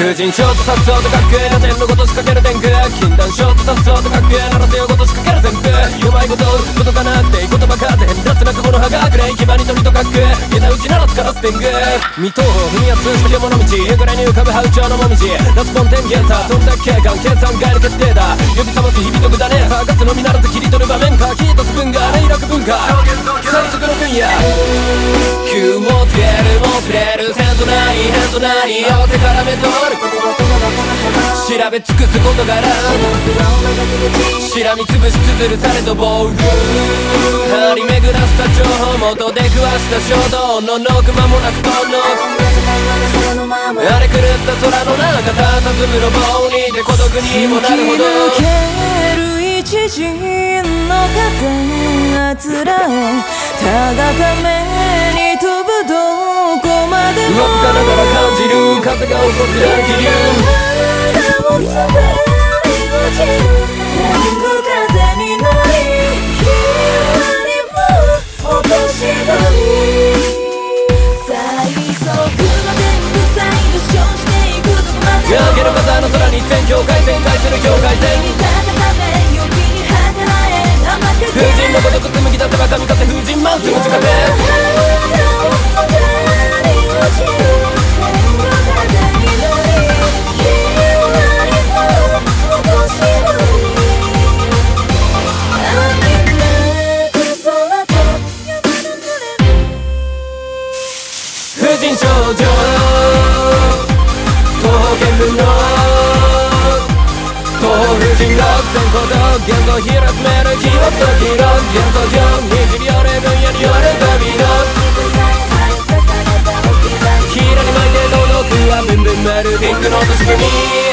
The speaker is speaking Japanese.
婦人ショートさっそうとかっけーな点のこと仕掛ける天空禁断ショートさっそうとかっけーならせよこと仕掛ける全部うまいことことがなくていい言葉かって変脱な過去の葉がくれ決まりとりとかっけー枝打ちならつからステング未踏歩踏みやすして山の道夕暮れに浮かぶハウチョウのもみじ夏本天ゲーサー飛んだ警官計算外の決定だ呼び覚ます日々とくだねサーカスのみならず切り取る場面かキーとスプンがレイラク文化最速の分野急をつけるも触れる変となり合わせからめとる調べ尽くすことからしらみつぶしつづるされと防具張り巡らせた情報元で食わした衝動のノーク間もなく飛んのあれ狂った空の中佇む路傍にいて孤独にもなるほど抜ける一陣の風あつらえたがために飛ぶどこまでもわずかながら感じる風が起こす乱気流体も滑り落ちる全部風になりひわりも落としどり最速の天狗サイドショーしていくどこまでも焼ける風の空に全境界旋回する境界線風神のごとく紡ぎ出せば神風風神マウス打ち風風神少女東方見聞の東方風神6,000個と現像広集める記憶と記録現像上にじり寄れ分野による旅のヒーラに巻いてどのくはブンブン丸ピンクの都市組